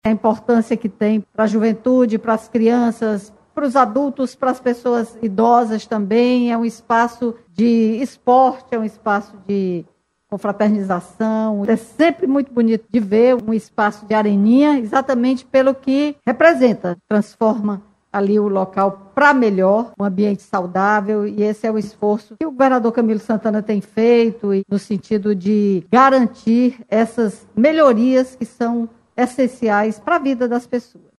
a importância que tem para a juventude, para as crianças, para os adultos, para as pessoas idosas também. É um espaço de esporte, é um espaço de confraternização. É sempre muito bonito de ver um espaço de areninha, exatamente pelo que representa, transforma ali o local para melhor, um ambiente saudável, e esse é o esforço que o governador Camilo Santana tem feito, no sentido de garantir essas melhorias que são essenciais para a vida das pessoas.